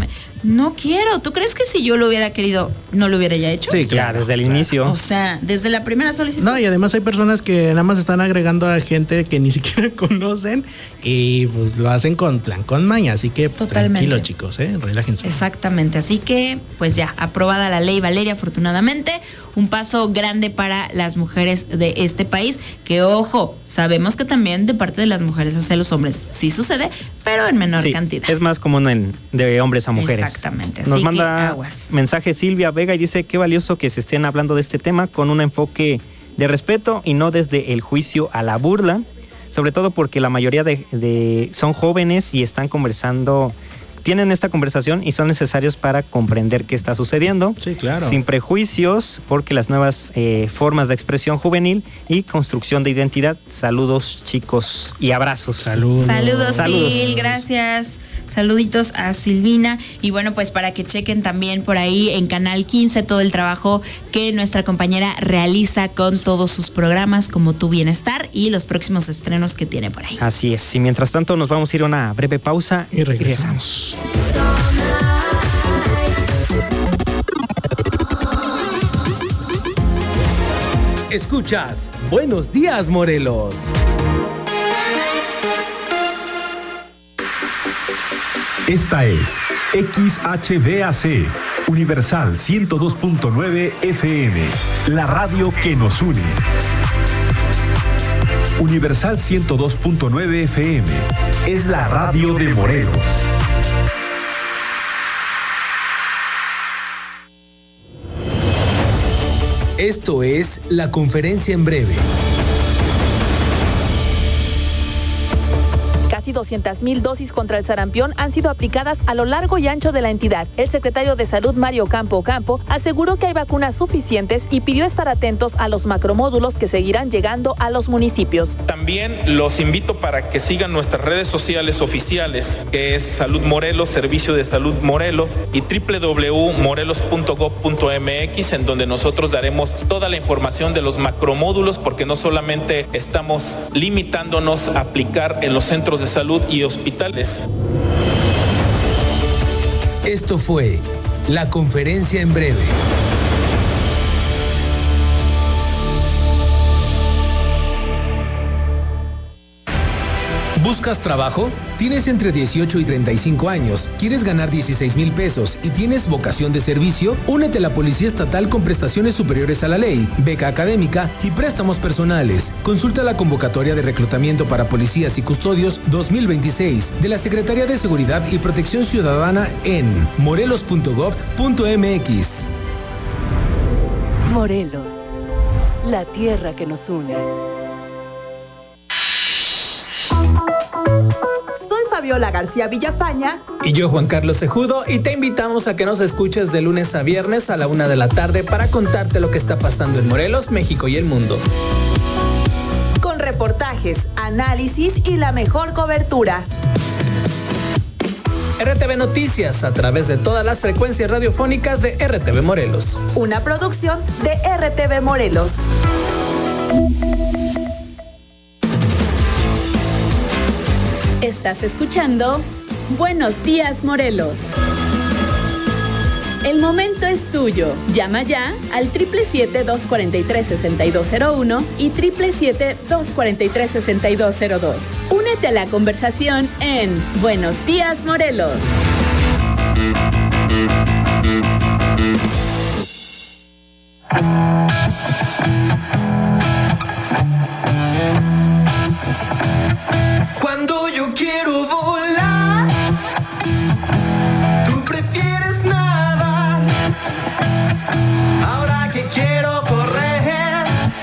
No quiero. ¿Tú crees que si yo lo hubiera querido, no lo hubiera ya hecho? Sí, Ya, claro. desde el inicio. O sea, desde la primera solicitud. No, y además hay personas que nada más están agregando a gente que ni siquiera conocen y pues lo hacen con plan, con maña. Así que pues, Totalmente. tranquilo, chicos, relájense. Exactamente, así que pues ya, aprobada la ley Valeria, afortunadamente, un paso grande para las mujeres de este país, que ojo, sabemos que también de parte de las mujeres hacia los hombres sí sucede, pero en menor Sí, cantidad. es más común de hombres a mujeres. Exactamente, así Nos que manda aguas. mensaje Silvia Vega y dice qué valioso que se estén hablando de este tema con un enfoque de respeto y no desde el juicio a la burla, sobre todo porque la mayoría de son jóvenes y están conversando, tienen esta conversación y son necesarios para comprender qué está sucediendo. Sí, claro. Sin prejuicios, porque las nuevas formas de expresión juvenil y construcción de identidad. Saludos, chicos, y abrazos. Saludos. Saludos, Saludos. Sil, gracias. Saluditos a Silvina. Y bueno, pues para que chequen también por ahí en Canal 15 todo el trabajo que nuestra compañera realiza con todos sus programas como Tu Bienestar y los próximos estrenos que tiene por ahí. Así es. Y mientras tanto nos vamos a ir a una breve pausa Y regresamos. Escuchas Buenos Días, Morelos. Esta es XHVAC, Universal 102.9 FM, la radio que nos une. Universal 102.9 FM es la radio de Morelos. Esto es la conferencia en breve. Casi casi 200,000 dosis contra el sarampión han sido aplicadas a lo largo y ancho de la entidad. El secretario de Salud, Mario Campo aseguró que hay vacunas suficientes y pidió estar atentos a los macromódulos que seguirán llegando a los municipios. También los invito para que sigan nuestras redes sociales oficiales, que es Salud Morelos, Servicio de Salud Morelos, y www.morelos.gov.mx, en donde nosotros daremos toda la información de los macromódulos, porque no solamente estamos limitándonos a aplicar en los centros de salud y hospitales. Esto fue la conferencia en breve. ¿Buscas trabajo? ¿Tienes entre 18 y 35 años? ¿Quieres ganar 16,000 pesos y tienes vocación de servicio? Únete a la Policía Estatal con prestaciones superiores a la ley, beca académica y préstamos personales. Consulta la convocatoria de reclutamiento para policías y custodios 2026 de la Secretaría de Seguridad y Protección Ciudadana en morelos.gov.mx. Morelos, la tierra que nos une. Soy Fabiola García Villafaña. Y yo, Juan Carlos Cejudo, y te invitamos a que nos escuches de lunes a viernes a la 1 de la tarde para contarte lo que está pasando en Morelos, México y el mundo. Con reportajes, análisis y la mejor cobertura. RTV Noticias, a través de todas las frecuencias radiofónicas de RTV Morelos. Una producción de RTV Morelos. Estás escuchando Buenos Días, Morelos. El momento es tuyo. Llama ya al 777-243-6201 y 777-243-6202. Únete a la conversación en Buenos Días, Morelos. Cuando yo quiero volar, tú prefieres nadar. Ahora que quiero correr,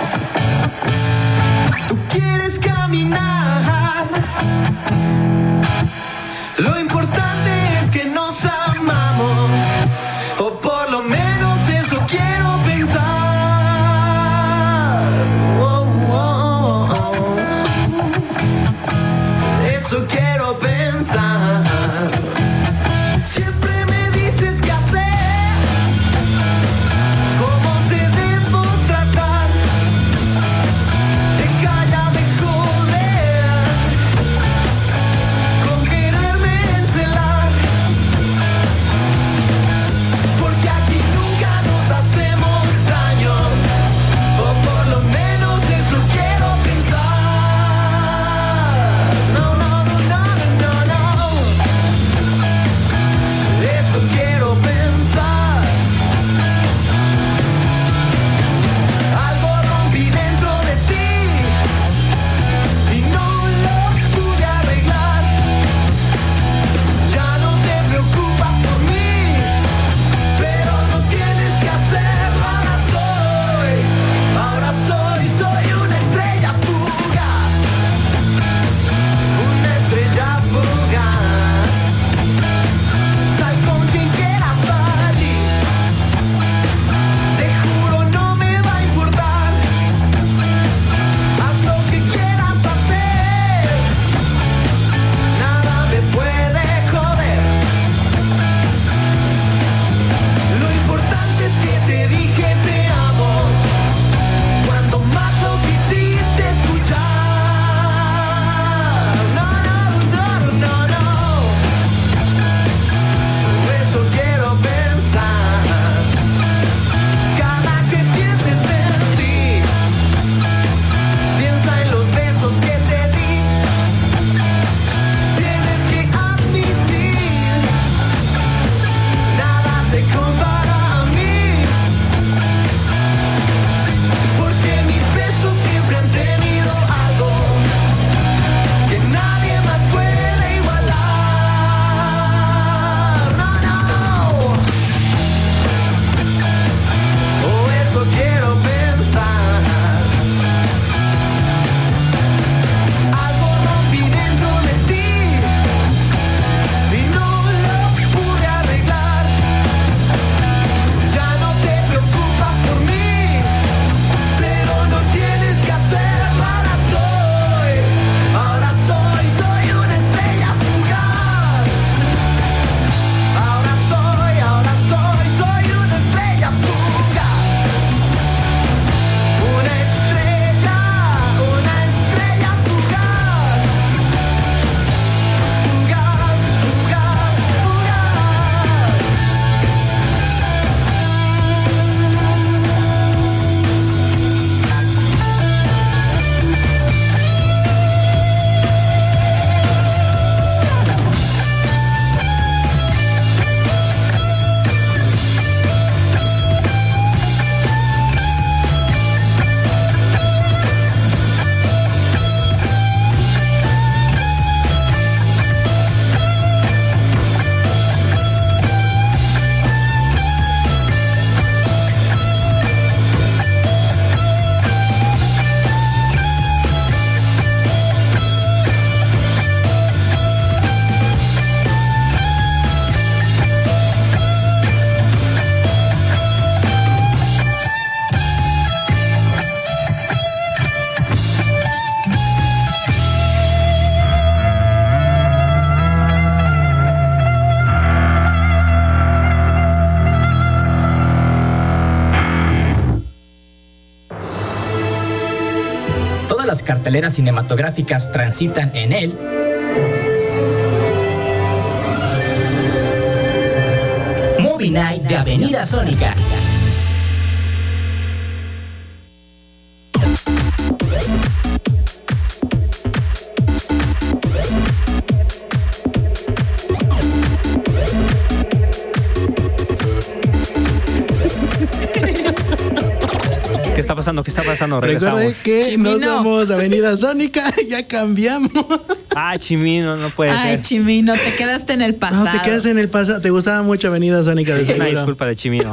tú quieres caminar. Lo importante es que nos amamos, o por lo menos eso quiero pensar. Eso quiero pensar. Siempre me dices qué hacer, cómo te debo tratar. Deja ya de joder con quererme encelar. carteleras cinematográficas transitan en él, Movie Night de Avenida Sónica. ¿Qué está pasando? ¿Qué está pasando? Regresamos. Recuerde que Chimino. no somos Avenida Sónica, ya cambiamos. Ay, Chimino, no puede Ay, ser. Chimino, te quedaste en el pasado. No, te quedas en el pasado. Te gustaba mucho Avenida Sónica, de Una seguro. disculpa de Chimino.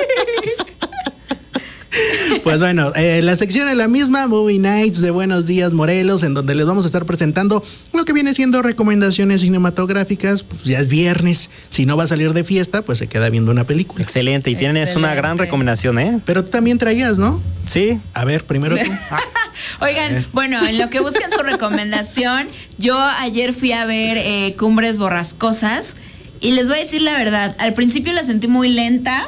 Pues bueno, la sección es la misma, Movie Nights de Buenos Días Morelos, en donde les vamos a estar presentando lo que viene siendo recomendaciones cinematográficas. Pues ya es viernes, si no va a salir de fiesta, pues se queda viendo una película. Excelente, y tienes una gran recomendación, ¿eh? Pero tú también traías, ¿no? Sí. A ver, primero tú. Oigan, bueno, en lo que buscan su recomendación, yo ayer fui a ver Cumbres Borrascosas y les voy a decir la verdad, al principio la sentí muy lenta.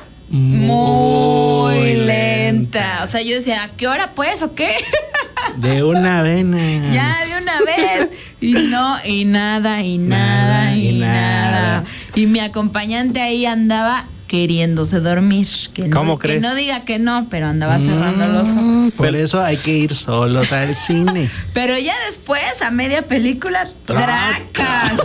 Muy lenta. O sea, yo decía, ¿a qué hora pues o qué? De una vena. Ya, de una vez. Y no, y nada, y nada, y nada. Y mi acompañante ahí andaba queriéndose dormir. Que ¿Cómo no, crees? Que no diga que no, pero andaba cerrando los ojos. Por eso hay que ir solos al cine. Pero ya después, a media película, tracas.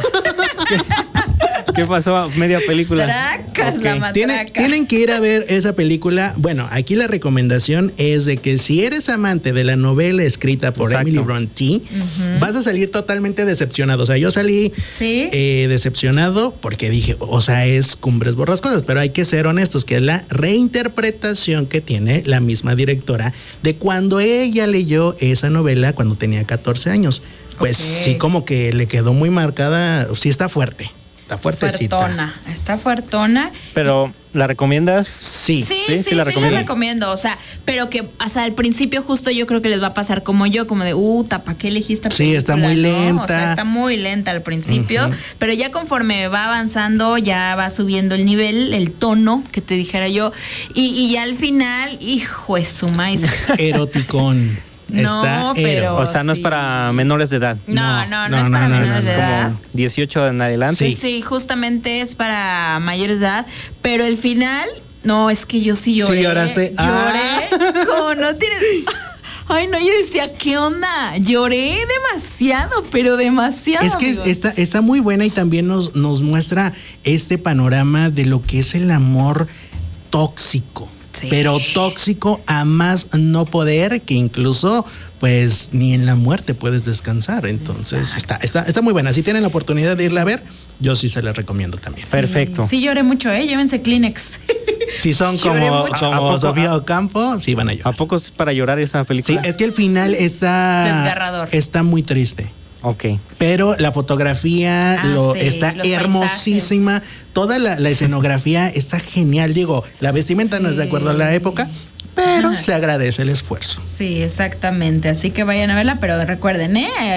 ¿Qué pasó a media película? Tracas, la matraca. Tienen que ir a ver esa película. Bueno, aquí la recomendación es de que si eres amante de la novela escrita por Exacto. Emily Brontë, vas a salir totalmente decepcionado. O sea, yo salí ¿Sí? decepcionado porque dije, o sea, es Cumbres Borrascosas, pero hay que ser honestos, que es la reinterpretación que tiene la misma directora de cuando ella leyó esa novela cuando tenía 14 años. Pues sí, como que le quedó muy marcada, sí está fuerte. Está fuertecita. Fuertona, está fuertona. Pero, ¿la recomiendas? Sí. Sí, la yo recomiendo, o sea, pero que, o sea, al principio justo yo creo que les va a pasar como yo, como de, ¿para qué elegiste esta Sí, está película, muy no? lenta. O sea, está muy lenta al principio, pero ya conforme va avanzando, ya va subiendo el nivel, el tono, que te dijera yo, y ya al final, hijo de su maíz. Eroticón. No, pero O sea, no es para menores de edad. No, es para menores de edad. Como 18 en adelante. Sí, justamente es para mayores de edad, pero el final, no, es que yo sí lloré. ¿Sí lloraste? Lloré, como no tienes... Ay, no, yo decía, ¿qué onda? Lloré demasiado, pero demasiado. Es que amigos. está muy buena y también nos muestra este panorama de lo que es el amor tóxico. Sí. Pero tóxico a más no poder, que incluso pues ni en la muerte puedes descansar. Entonces está muy buena. Si tienen la oportunidad de irla a ver, yo sí se la recomiendo también. Perfecto. Sí, lloré mucho, llévense Kleenex. Si son Lloré como mucho. Sofía Ocampo, sí van a llorar. ¿A poco es para llorar esa película? Sí, es que el final está Desgarrador. Está muy triste. Ok. Pero la fotografía sí, está los hermosísima. Toda la escenografía está genial. Digo, la vestimenta no es de acuerdo a la época, pero se agradece el esfuerzo. Sí, exactamente. Así que vayan a verla, pero recuerden,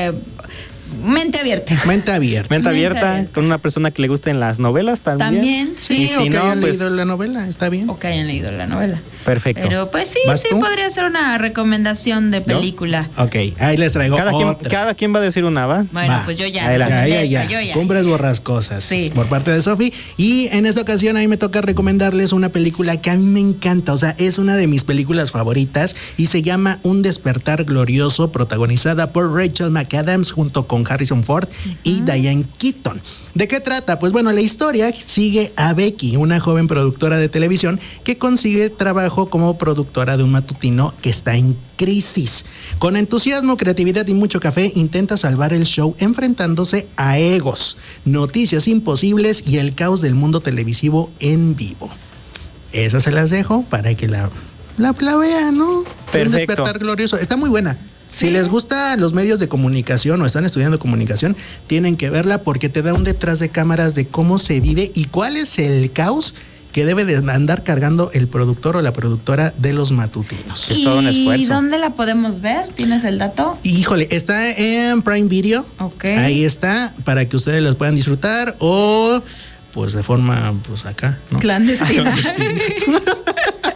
mente abierta. Mente abierta. Mente abierta con una persona que le gusten las novelas también. También, sí. Y si que no, hayan pues leído la novela, está bien. O que hayan leído la novela. perfecto. Pero pues sí, ¿Vas sí tú? podría ser una recomendación de película. Ok, ahí les traigo otra. Cada quien va a decir una, ¿va? Bueno, Va. pues yo ya. Adelante. Yo ya. Cumbres Borrascosas. Sí. Por parte de Sofi. Y en esta ocasión a mí me toca recomendarles una película que a mí me encanta. O sea, es una de mis películas favoritas y se llama Un Despertar Glorioso, protagonizada por Rachel McAdams junto con Harrison Ford y Diane Keaton. ¿De qué trata? Pues bueno, la historia sigue a Becky, una joven productora de televisión que consigue trabajo como productora de un matutino que está en crisis. Con entusiasmo, creatividad y mucho café, intenta salvar el show enfrentándose a egos, noticias imposibles y el caos del mundo televisivo en vivo. Esas se las dejo para que la vean, ¿no? Perfecto. Un Despertar Glorioso. Está muy buena. Si les gusta los medios de comunicación o están estudiando comunicación, tienen que verla porque te da un detrás de cámaras de cómo se vive y cuál es el caos que debe de andar cargando el productor o la productora de los matutinos. Es todo un ¿Y esfuerzo. dónde la podemos ver? ¿Tienes el dato? Híjole, está en Prime Video. Ok. Ahí está, para que ustedes las puedan disfrutar o pues de forma, pues acá, ¿no? Clandestina.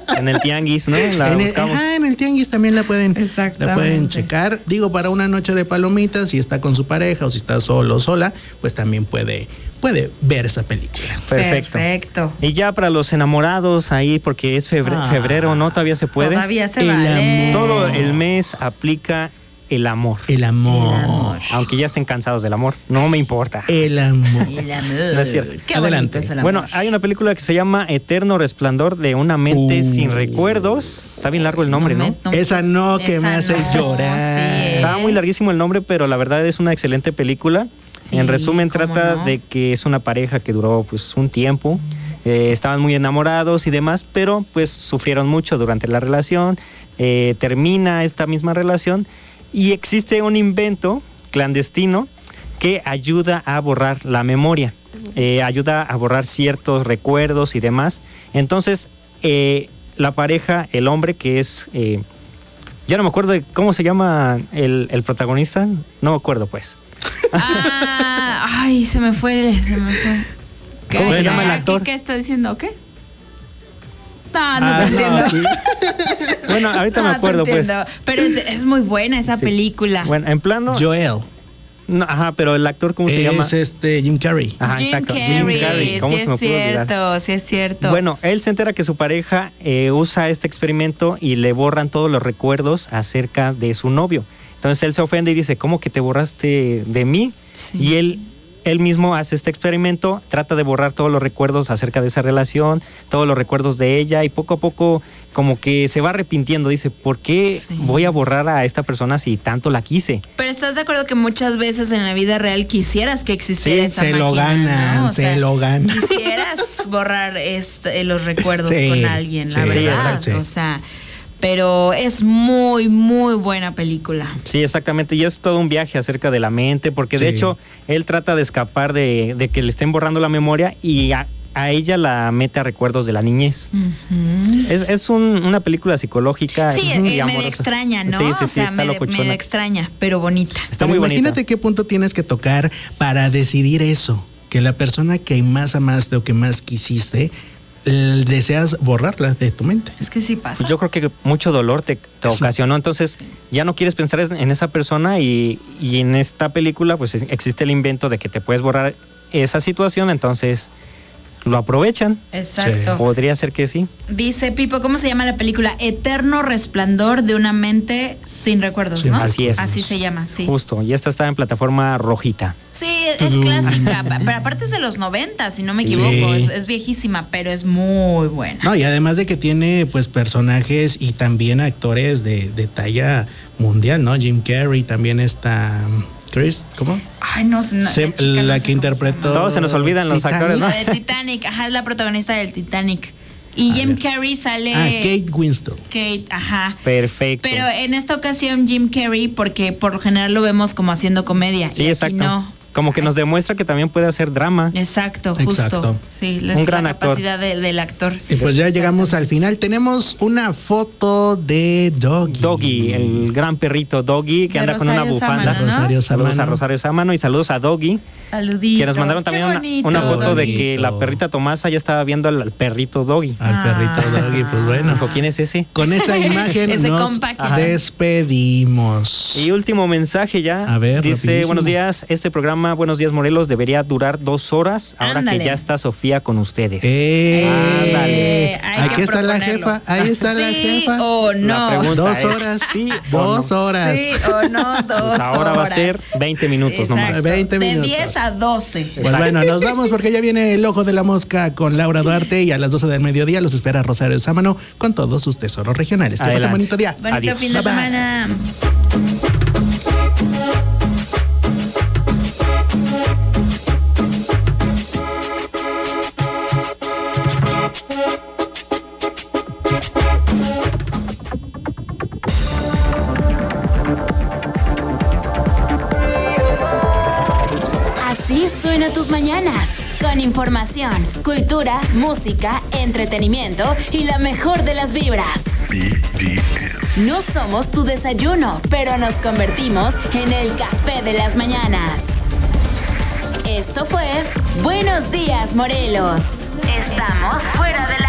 En el tianguis, ¿no? La buscamos. En el tianguis también la pueden checar. Digo, para una noche de palomitas, si está con su pareja o si está solo o sola, pues también puede ver esa película. Perfecto. Y ya para los enamorados ahí, porque es febrero, ¿no? Todavía se puede. Todavía se vale. Todo el mes aplica el amor. El amor. Aunque ya estén cansados del amor, no me importa. El amor. No es cierto. Qué bonito es el amor. Bueno, hay una película que se llama Eterno Resplandor de una mente sin recuerdos. Está bien largo el nombre, ¿no? Esa me hace llorar. Sí. Está muy larguísimo el nombre, pero la verdad es una excelente película. Sí, en resumen, trata de que es una pareja que duró pues un tiempo. Estaban muy enamorados y demás, pero pues sufrieron mucho durante la relación. Termina esta misma relación y existe un invento clandestino que ayuda a borrar la memoria, ayuda a borrar ciertos recuerdos y demás. Entonces, la pareja, el hombre que es... ya no me acuerdo de cómo se llama el protagonista, no me acuerdo pues. Ay, se me fue. ¿Cómo se llama el actor? ¿Qué está diciendo? ¿Qué? No te entiendo. Bueno, ahorita me acuerdo, pues. Pero es muy buena esa película. Bueno, en plano. Joel. No, pero el actor, ¿cómo se llama? Es Jim Carrey. Jim Carrey. ¿Cómo se me pudo olvidar? Sí es cierto. Bueno, él se entera que su pareja usa este experimento y le borran todos los recuerdos acerca de su novio. Entonces él se ofende y dice, ¿cómo que te borraste de mí? Sí. Y él mismo hace este experimento, trata de borrar todos los recuerdos acerca de esa relación, todos los recuerdos de ella, y poco a poco como que se va arrepintiendo. Dice, ¿por qué voy a borrar a esta persona si tanto la quise? Pero ¿estás de acuerdo que muchas veces en la vida real quisieras que existiera esa máquina? Se lo ganan. Quisieras borrar los recuerdos con alguien, la verdad. O sea... Pero es muy, muy buena película. Sí, exactamente. Y es todo un viaje acerca de la mente, porque de hecho él trata de escapar de que le estén borrando la memoria y a ella la mete a recuerdos de la niñez. Es una película psicológica. Sí, medio extraña, ¿no? Sí, o sea, está locochona. medio extraña, pero bonita. Está muy bonita. Imagínate qué punto tienes que tocar para decidir eso. Que la persona que más amaste o que más quisiste... deseas borrarla de tu mente. Es que sí pasa. Yo creo que mucho dolor te ocasionó, entonces ya no quieres pensar en esa persona y en esta película pues existe el invento de que te puedes borrar esa situación, entonces lo aprovechan. Exacto. Podría ser que sí. Dice Pipo, ¿cómo se llama la película? Eterno Resplandor de una mente sin recuerdos, ¿no? Así es. Así se llama, sí. Justo, y esta está en plataforma rojita. Sí, es clásica, pero aparte es de los 90, si no me equivoco, es viejísima, pero es muy buena. No, y además de que tiene pues personajes y también actores de talla mundial, ¿no? Jim Carrey, también está... Chris, ¿cómo? Ay, no sé. La que interpretó... Todos se nos olvidan los actores, ¿no? La de Titanic, es la protagonista del Titanic. Y Jim Carrey sale... Kate Winslet. Kate, Perfecto. Pero en esta ocasión Jim Carrey, porque por lo general lo vemos como haciendo comedia. Sí, y exacto. aquí no. Como que nos demuestra que también puede hacer drama. Exacto, justo. Sí, un gran la capacidad del actor. Y pues ya llegamos al final. Tenemos una foto de Doggy. Doggy, el gran perrito Doggy, que anda con una bufanda. Sámano, ¿no? Saludos a Rosario Sámano y saludos a Doggy. Saluditos. Que nos mandaron también una foto de que la perrita Tomasa ya estaba viendo al perrito Doggy. Al perrito Doggy, pues bueno. Dijo, ¿quién es ese? Con esa imagen nos despedimos. Y último mensaje ya. A ver, dice, rapidísimo. buenos días, este programa Buenos Días Morelos debería durar 2 horas, ahora que ya está Sofía con ustedes. Ándale. Aquí está la jefa, ahí está la jefa. ¿Sí o no? 2 horas. Sí, 2 horas. Sí o no, 2 horas. Ahora va a ser 20 minutos nomás. 20 minutos. De 10 a 12. Pues bueno, nos vamos porque ya viene el Ojo de la Mosca con Laura Duarte y a las 12 del mediodía los espera Rosario Sámano con todos sus tesoros regionales. Que pasen un bonito día. Bonito fin de semana. Así suena tus mañanas, con información, cultura, música, entretenimiento y la mejor de las vibras. No somos tu desayuno, pero nos convertimos en el café de las mañanas. Esto fue Buenos Días, Morelos. Estamos fuera de la